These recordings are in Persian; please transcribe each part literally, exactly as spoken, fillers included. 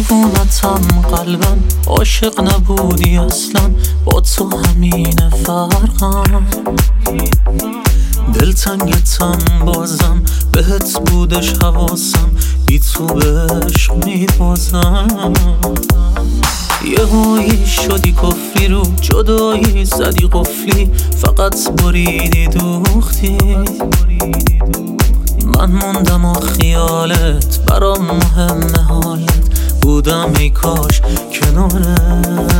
دیوونتم قلبم عاشق نبودی اصلا، با تو همین فرقم. دلتنگتم بازم بهت بودش حواسم، بی تو به عشق میبازم. یه هایی شدی کفری رو جدایی زدی قفلی، فقط بریدی دوختی. من موندم و خیالت برام مهمه، حالت بودم ای کاش کنارت.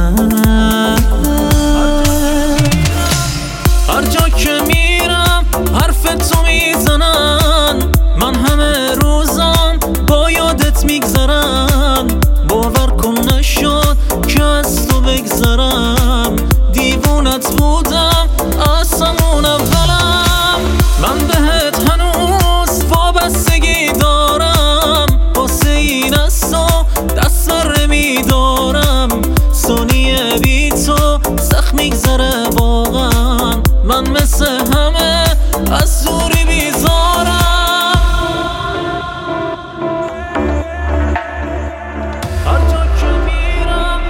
هر جا که میرم حرف تو میزنن، من همه روزم با یادت میگذرم. باور کن نشد که از تو بگذرم، دیوونت بودم از همون اولم. من بهت هنوز وابستگی دارم، واسه این از تو دست بر نمیدارم. ثانیه بی تو سخت میگذره واقعا، من مثل همه از دوری بیزارم. هر جا که میرم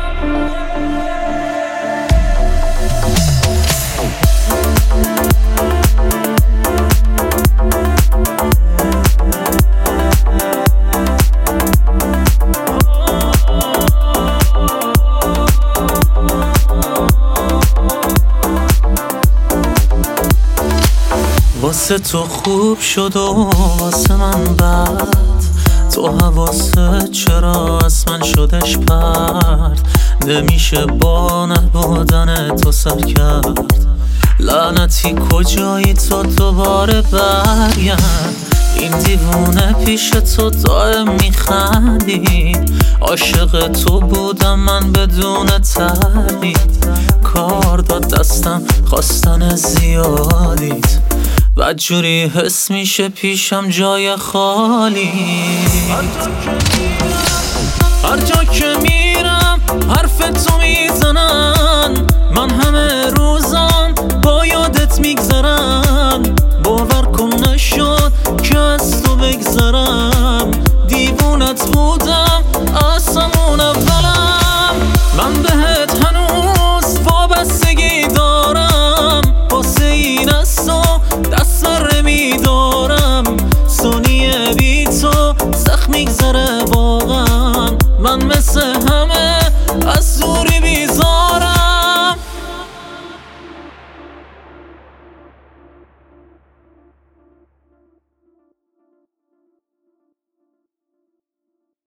واسه تو خوب شد و واسه من بد، تو حواست چرا از من شدش پرد. نمیشه با نبودن تو سر کرد، لعنتی کجایی تو دوباره برگرد. این دیوونه پیش تو دائم میخندید، عاشق تو بودم من بدون تردید. کار داد دستم خواستن زیادیت، بدجوری حس میشه پیشم جای خالی. هر جا که می